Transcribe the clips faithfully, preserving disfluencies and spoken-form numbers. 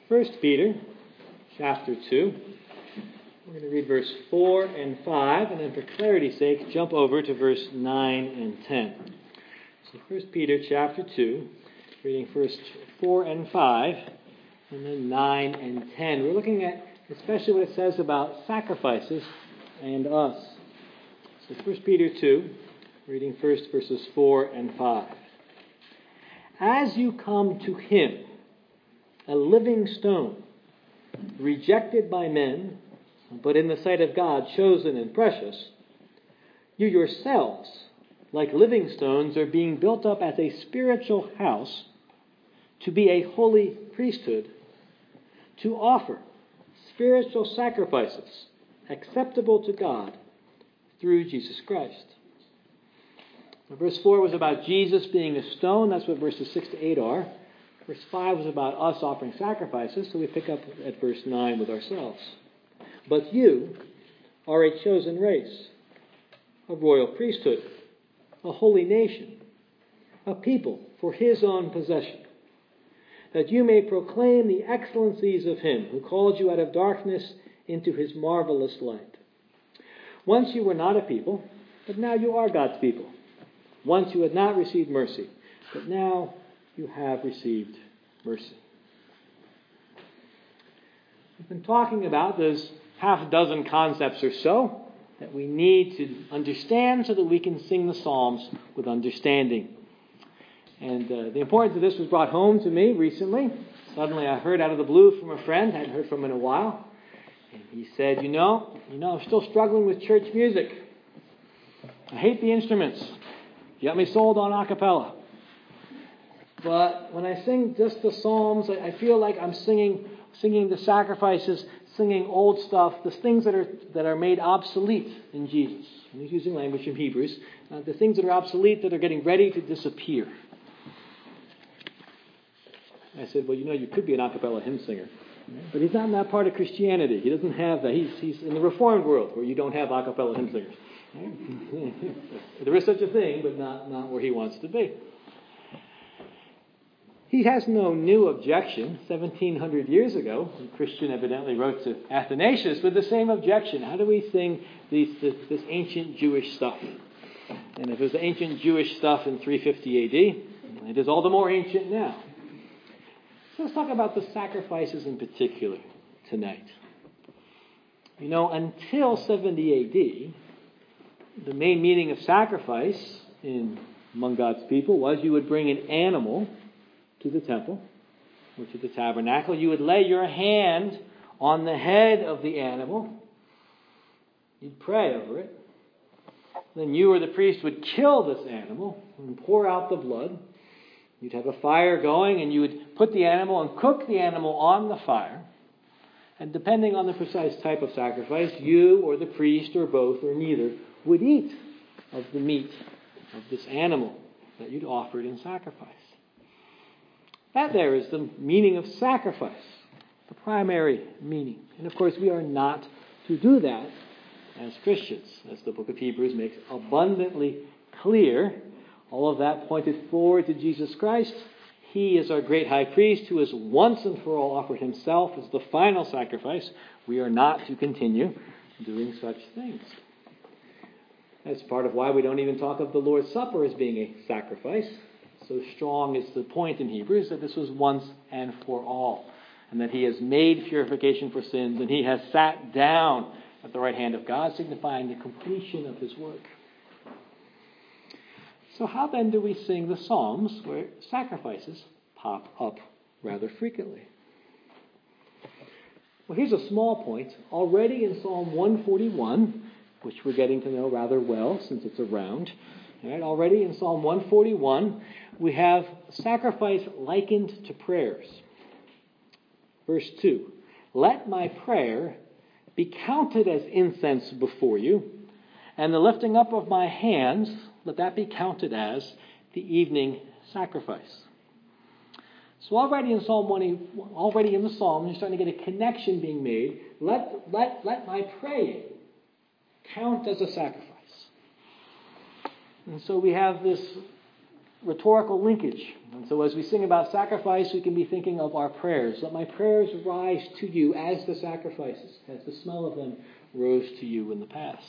First Peter chapter two. We're going to read verse four and five, and then for clarity's sake, jump over to verse nine and ten. So First Peter chapter two, reading first four and five, and then nine and ten. We're looking at especially what it says about sacrifices and us. So First Peter two, reading first verses four and five. As you come to him, a living stone, rejected by men, but in the sight of God chosen and precious, you yourselves, like living stones, are being built up as a spiritual house to be a holy priesthood, to offer spiritual sacrifices acceptable to God through Jesus Christ. Verse four was about Jesus being a stone. That's what verses six to eight are. Verse five was about us offering sacrifices, so we pick up at verse nine with ourselves. But you are a chosen race, a royal priesthood, a holy nation, a people for his own possession, that you may proclaim the excellencies of him who called you out of darkness into his marvelous light. Once you were not a people, but now you are God's people. Once you had not received mercy, but now you have received mercy. We've been talking about those half a dozen concepts or so that we need to understand so that we can sing the Psalms with understanding. And uh, the importance of this was brought home to me recently. Suddenly I heard out of the blue from a friend, I hadn't heard from him in a while. And he said, you know, you know, I'm still struggling with church music. I hate the instruments. You got me sold on a cappella. But when I sing just the Psalms, I feel like I'm singing singing the sacrifices, singing old stuff, the things that are that are made obsolete in Jesus. And he's using language from Hebrews. Uh, the things that are obsolete that are getting ready to disappear. I said, well, you know, you could be an a cappella hymn singer. But he's not in that part of Christianity. He doesn't have that. He's, he's in the Reformed world where you don't have a cappella hymn singers. There is such a thing, but not, not where he wants to be. He has no new objection. seventeen hundred years ago, a Christian evidently wrote to Athanasius with the same objection. How do we sing these, this, this ancient Jewish stuff? And if it was ancient Jewish stuff in three fifty A D, it is all the more ancient now. So let's talk about the sacrifices in particular tonight. You know, until seventy A D, the main meaning of sacrifice in among God's people was you would bring an animal to the temple, or to the tabernacle. You would lay your hand on the head of the animal. You'd pray over it. Then you or the priest would kill this animal and pour out the blood. You'd have a fire going, and you would put the animal and cook the animal on the fire. And depending on the precise type of sacrifice, you or the priest or both or neither would eat of the meat of this animal that you'd offered in sacrifice. That there is the meaning of sacrifice, the primary meaning. And of course, we are not to do that as Christians, as the book of Hebrews makes abundantly clear. All of that pointed forward to Jesus Christ. He is our great high priest who has once and for all offered himself as the final sacrifice. We are not to continue doing such things. That's part of why we don't even talk of the Lord's Supper as being a sacrifice. So strong is the point in Hebrews that this was once and for all, and that he has made purification for sins, and he has sat down at the right hand of God, signifying the completion of his work. So how then do we sing the Psalms where sacrifices pop up rather frequently? Well, here's a small point. Already in Psalm one forty-one, which we're getting to know rather well since it's around, all right, already in Psalm one forty-one, we have sacrifice likened to prayers. Verse two, let my prayer be counted as incense before you, and the lifting up of my hands, let that be counted as the evening sacrifice. So already in Psalm one, already in the Psalm, you're starting to get a connection being made. Let, let, let my praying count as a sacrifice. And so we have this rhetorical linkage. And so as we sing about sacrifice, we can be thinking of our prayers. Let my prayers rise to you as the sacrifices, as the smell of them rose to you in the past.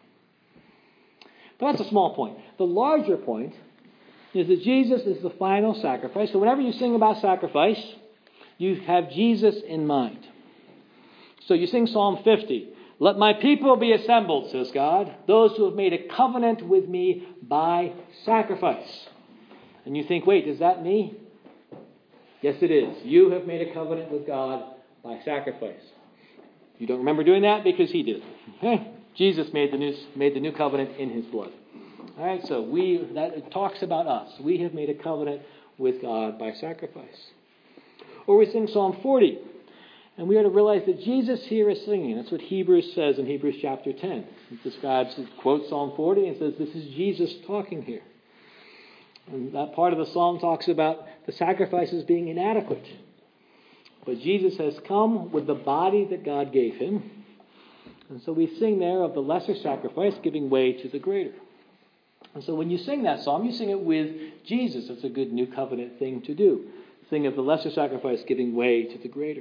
But that's a small point. The larger point is that Jesus is the final sacrifice. So whenever you sing about sacrifice, you have Jesus in mind. So you sing Psalm fifty. Let my people be assembled, says God, those who have made a covenant with me by sacrifice. And you think, wait, is that me? Yes, it is. You have made a covenant with God by sacrifice. You don't remember doing that because he did. Okay? Jesus made the new made the new covenant in his blood. All right, so we that it talks about us. We have made a covenant with God by sacrifice. Or we sing Psalm forty. And we are to realize that Jesus here is singing. That's what Hebrews says in Hebrews chapter ten. It describes, it quotes Psalm forty and says this is Jesus talking here. And that part of the psalm talks about the sacrifices being inadequate. But Jesus has come with the body that God gave him. And so we sing there of the lesser sacrifice giving way to the greater. And so when you sing that psalm, you sing it with Jesus. It's a good new covenant thing to do. Sing of the lesser sacrifice giving way to the greater.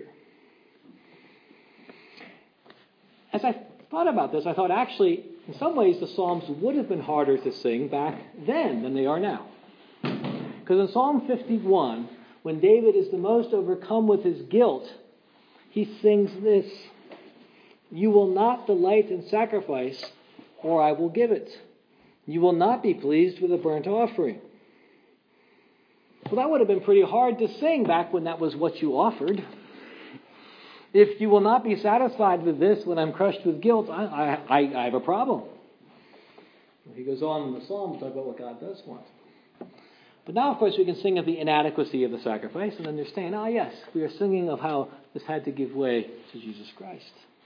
As I thought about this, I thought actually, in some ways, the Psalms would have been harder to sing back then than they are now. Because in Psalm fifty-one, when David is the most overcome with his guilt, he sings this: you will not delight in sacrifice, or I will give it. You will not be pleased with a burnt offering. Well, that would have been pretty hard to sing back when that was what you offered. If you will not be satisfied with this when I'm crushed with guilt, I, I, I have a problem. He goes on in the Psalm to talk about what God does want. But now, of course, we can sing of the inadequacy of the sacrifice and understand, ah, yes, we are singing of how this had to give way to Jesus Christ.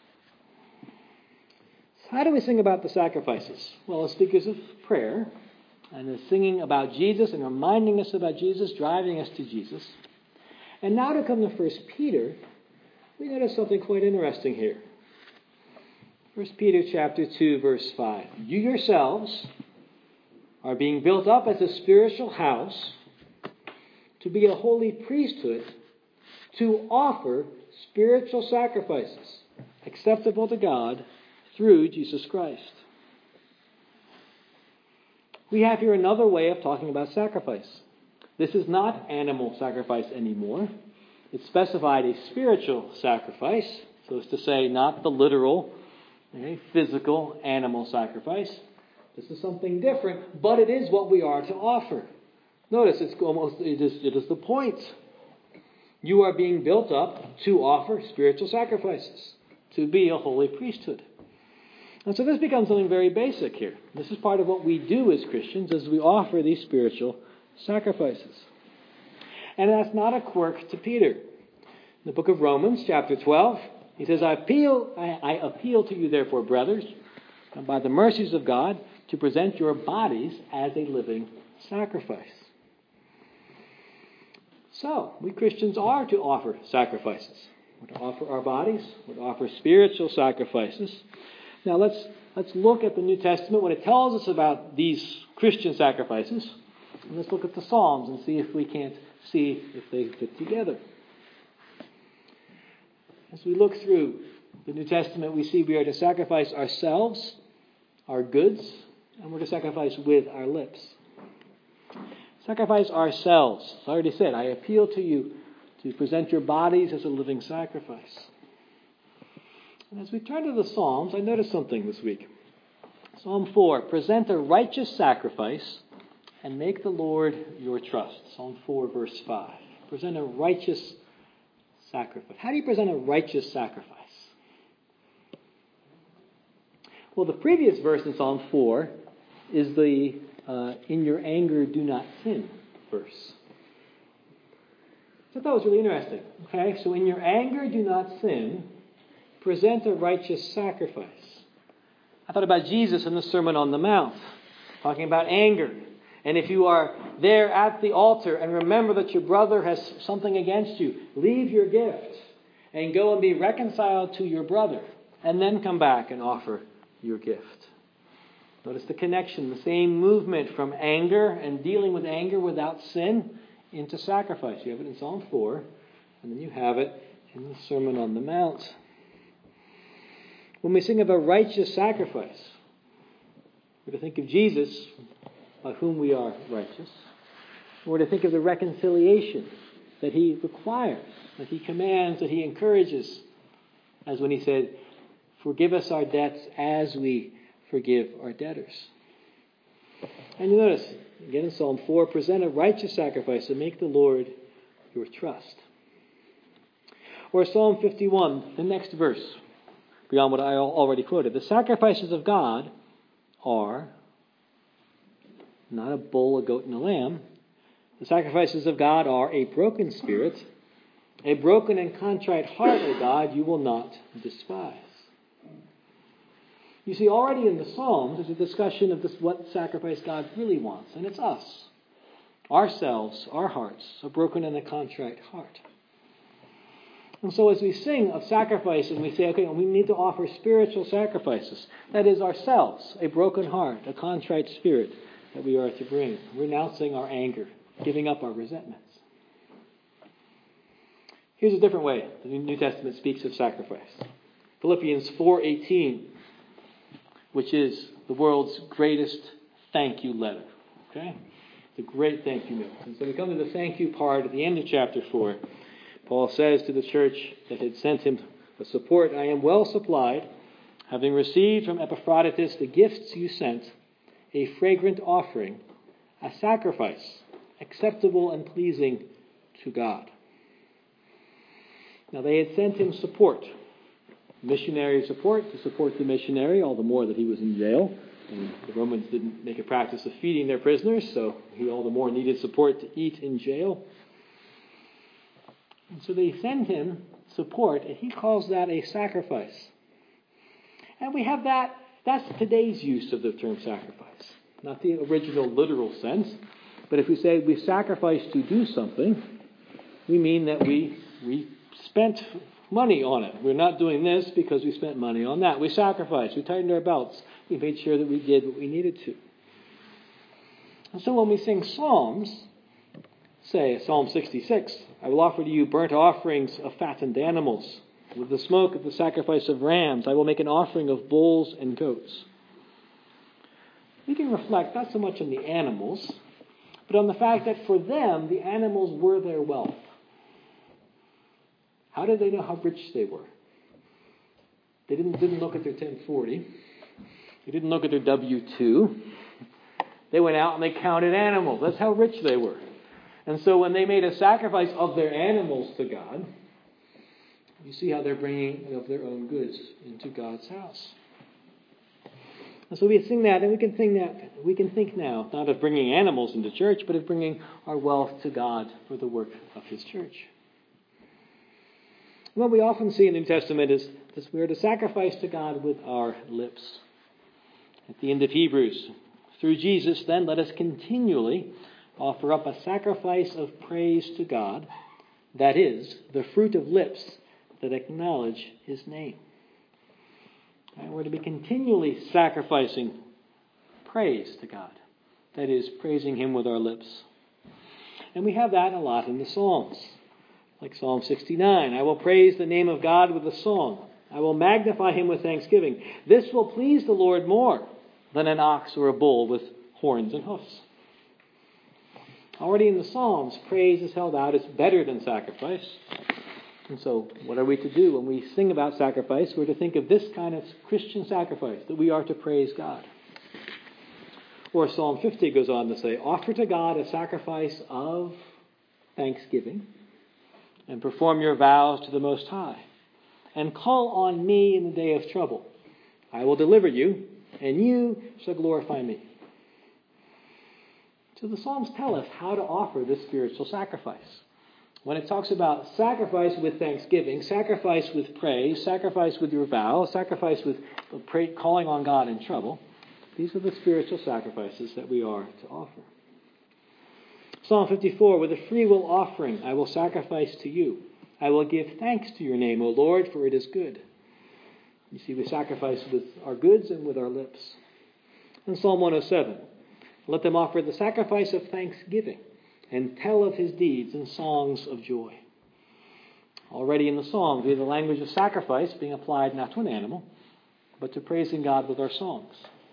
So how do we sing about the sacrifices? Well, as speakers of prayer, and as singing about Jesus and reminding us about Jesus, driving us to Jesus. And now to come to First Peter, we notice something quite interesting here. First Peter chapter two, verse five. You yourselves are being built up as a spiritual house to be a holy priesthood, to offer spiritual sacrifices acceptable to God through Jesus Christ. We have here another way of talking about sacrifice. This is not animal sacrifice anymore. It specified a spiritual sacrifice, so as to say, not the literal, okay, physical animal sacrifice. This is something different, but it is what we are to offer. Notice it's almost it is it is the point. You are being built up to offer spiritual sacrifices, to be a holy priesthood. And so this becomes something very basic here. This is part of what we do as Christians, as we offer these spiritual sacrifices. And that's not a quirk to Peter. In the book of Romans, chapter twelve, he says, I appeal, I, I appeal to you, therefore, brothers, by the mercies of God, to present your bodies as a living sacrifice. So, we Christians are to offer sacrifices. We're to offer our bodies. We're to offer spiritual sacrifices. Now, let's let's look at the New Testament when it tells us about these Christian sacrifices. And let's look at the Psalms and see if we can't see if they fit together. As we look through the New Testament, we see we are to sacrifice ourselves, our goods, and we're to sacrifice with our lips. Sacrifice ourselves. As I already said, I appeal to you to present your bodies as a living sacrifice. And as we turn to the Psalms, I noticed something this week. Psalm four, present a righteous sacrifice and make the Lord your trust. Psalm four, verse five. Present a righteous sacrifice. How do you present a righteous sacrifice? Well, the previous verse in Psalm four is the uh, in your anger do not sin verse. So I thought it was really interesting. Okay, so in your anger do not sin, present a righteous sacrifice. I thought about Jesus in the Sermon on the Mount, talking about anger. And if you are there at the altar and remember that your brother has something against you, leave your gift and go and be reconciled to your brother, and then come back and offer your gift. Notice the connection, the same movement from anger and dealing with anger without sin into sacrifice. You have it in Psalm four, and then you have it in the Sermon on the Mount. When we sing of a righteous sacrifice, we're to think of Jesus, by whom we are righteous. We're to think of the reconciliation that he requires, that he commands, that he encourages, as when he said, forgive us our debts as we forgive our debtors. And you notice, again in Psalm four, present a righteous sacrifice and make the Lord your trust. Or Psalm fifty-one, the next verse, beyond what I already quoted. The sacrifices of God are not a bull, a goat, and a lamb. The sacrifices of God are a broken spirit, a broken and contrite heart, O God, you will not despise. You see, already in the Psalms, there's a discussion of this, what sacrifice God really wants, and it's us, ourselves, our hearts, a broken and a contrite heart. And so as we sing of sacrifice and we say, okay, we need to offer spiritual sacrifices, that is ourselves, a broken heart, a contrite spirit that we are to bring, renouncing our anger, giving up our resentments. Here's a different way the New Testament speaks of sacrifice. Philippians four eighteen, which is the world's greatest thank you letter. Okay? It's a great thank you note. And so we come to the thank you part at the end of chapter four. Paul says to the church that had sent him the support, I am well supplied, having received from Epaphroditus the gifts you sent, a fragrant offering, a sacrifice, acceptable and pleasing to God. Now they had sent him support, missionary support to support the missionary, all the more that he was in jail. And the Romans didn't make a practice of feeding their prisoners, so he all the more needed support to eat in jail. And so they send him support, and he calls that a sacrifice. And we have that, that's today's use of the term sacrifice. Not the original literal sense, but if we say we sacrifice to do something, we mean that we we spent money on it. We're not doing this because we spent money on that. We sacrificed. We tightened our belts. We made sure that we did what we needed to. And so when we sing psalms, say Psalm sixty-six, I will offer to you burnt offerings of fattened animals. With the smoke of the sacrifice of rams, I will make an offering of bulls and goats. We can reflect not so much on the animals, but on the fact that for them, the animals were their wealth. How did they know how rich they were? They didn't, didn't look at their ten forty. They didn't look at their W two. They went out and they counted animals. That's how rich they were. And so when they made a sacrifice of their animals to God, you see how they're bringing of their own goods into God's house. And so we sing that, and we can think that we can think now not of bringing animals into church, but of bringing our wealth to God for the work of His church. What we often see in the New Testament is that we are to sacrifice to God with our lips. At the end of Hebrews, through Jesus, then, let us continually offer up a sacrifice of praise to God, that is, the fruit of lips that acknowledge His name. And we're to be continually sacrificing praise to God, that is, praising Him with our lips. And we have that a lot in the Psalms. Like Psalm sixty-nine, I will praise the name of God with a song. I will magnify Him with thanksgiving. This will please the Lord more than an ox or a bull with horns and hoofs. Already in the Psalms, praise is held out as better than sacrifice. And so, what are we to do when we sing about sacrifice? We're to think of this kind of Christian sacrifice, that we are to praise God. Or Psalm fifty goes on to say, offer to God a sacrifice of thanksgiving, and perform your vows to the Most High, and call on me in the day of trouble. I will deliver you, and you shall glorify me. So the Psalms tell us how to offer this spiritual sacrifice. When it talks about sacrifice with thanksgiving, sacrifice with praise, sacrifice with your vow, sacrifice with calling on God in trouble, these are the spiritual sacrifices that we are to offer. Psalm fifty-four, with a freewill offering I will sacrifice to you. I will give thanks to your name, O Lord, for it is good. You see, we sacrifice with our goods and with our lips. In Psalm one oh seven, let them offer the sacrifice of thanksgiving and tell of his deeds in songs of joy. Already in the Psalms, we have the language of sacrifice being applied not to an animal, but to praising God with our songs.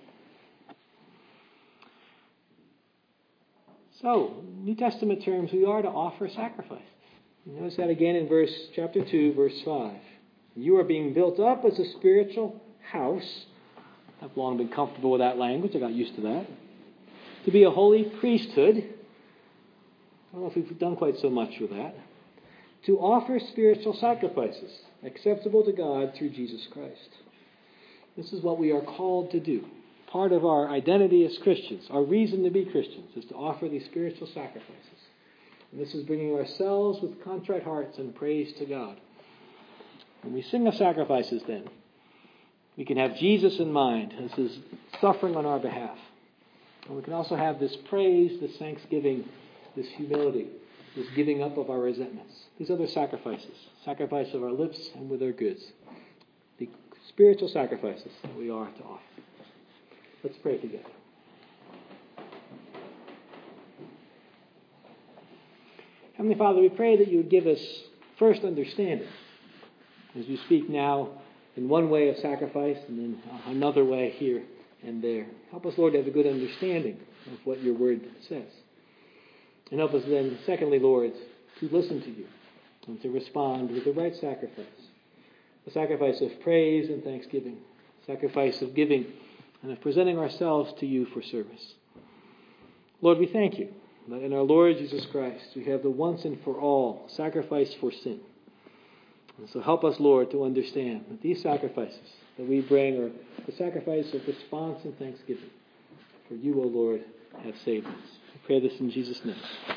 So, New Testament terms, we are to offer sacrifices. Notice that again in verse chapter two, verse five. You are being built up as a spiritual house. I've long been comfortable with that language. I got used to that. To be a holy priesthood. I don't know if we've done quite so much with that. To offer spiritual sacrifices acceptable to God through Jesus Christ. This is what we are called to do. Part of our identity as Christians, our reason to be Christians, is to offer these spiritual sacrifices. And this is bringing ourselves with contrite hearts and praise to God. When we sing of sacrifices then, we can have Jesus in mind as his suffering on our behalf. And we can also have this praise, this thanksgiving, this humility, this giving up of our resentments. These other sacrifices, sacrifice of our lips and with our goods. The spiritual sacrifices that we are to offer. Let's pray together. Heavenly Father, we pray that you would give us first understanding as we speak now in one way of sacrifice and then another way here and there. Help us, Lord, to have a good understanding of what your word says. And help us then, secondly, Lord, to listen to you and to respond with the right sacrifice. A sacrifice of praise and thanksgiving. Sacrifice of giving and of presenting ourselves to you for service. Lord, we thank you that in our Lord Jesus Christ we have the once and for all sacrifice for sin. And so help us, Lord, to understand that these sacrifices that we bring are the sacrifice of response and thanksgiving. For you, O Lord, have saved us. I pray this in Jesus' name.